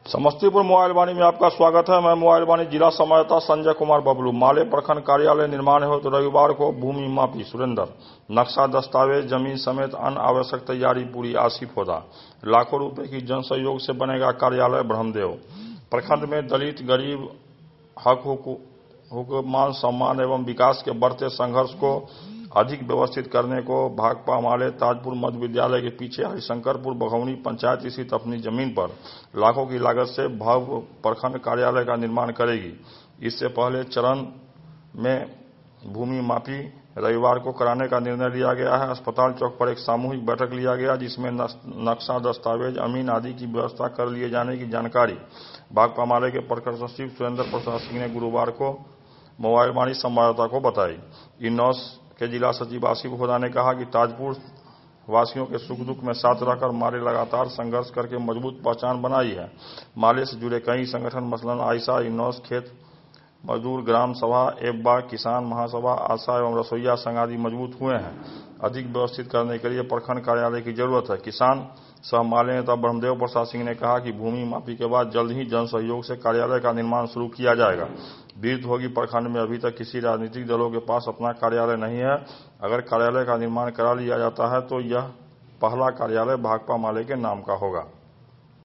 Samastipur mobile वाणी में आपका स्वागत है। मैं मोबाइल वाणी जिला संवाददाता संजय कुमार बबलू। माले प्रखंड कार्यालय निर्माण हो तो रविवार को भूमि मापी सुरेंद्र, नक्शा दस्तावेज जमीन समेत अन्य आवश्यक तैयारी पूरी। आसिफ होदा। लाखों रुपए की जन सहयोग से बनेगा कार्यालय ब्रह्मदेव। प्रखंड में दलित गरीब हक हुकूक मान सम्मान एवं विकास के बढ़ते संघर्ष को अधिक व्यवस्थित करने को भाकपा माले ताजपुर मध्य विद्यालय के पीछे हरिशंकरपुर बघौनी पंचायत स्थित अपनी जमीन पर लाखों की लागत से भव्य प्रखंड कार्यालय का निर्माण करेगी। इससे पहले चरण में भूमि मापी रविवार को कराने का निर्णय लिया गया है। अस्पताल चौक पर एक सामूहिक बैठक लिया गया, जिसमें नक्शा दस्तावेज अमीन आदि की व्यवस्था कर लिए जाने की जानकारी भाकपा माले के प्रखंड सचिव सुरेंद्र प्रसाद सिंह ने गुरुवार को मोबाइल वाणी संवाददाता को बताई। इन्नौस के जिला सचिव आसिफ होदा ने कहा कि ताजपुर वासियों के सुख दुख में साथ रहकर माले लगातार संघर्ष करके मजबूत पहचान बनाई है। माले से जुड़े कई संगठन मसलन आयशा, इन्नौस खेत मजदूर ग्राम सभा, एब्बा, किसान महासभा, आशा एवं रसोईया संघ आदि मजबूत हुए हैं। अधिक व्यवस्थित करने के लिए प्रखंड कार्यालय की जरूरत है। किसान सह माले नेता ब्रह्मदेव प्रसाद सिंह ने कहा कि भूमि मापी के बाद जल्द ही जन सहयोग से कार्यालय का निर्माण शुरू किया जाएगा। बीरधोगी प्रखंड में अभी तक किसी राजनीतिक दलों के पास अपना कार्यालय नहीं है। अगर कार्यालय का निर्माण करा लिया जाता है तो यह पहला कार्यालय भाकपा माले के नाम का होगा।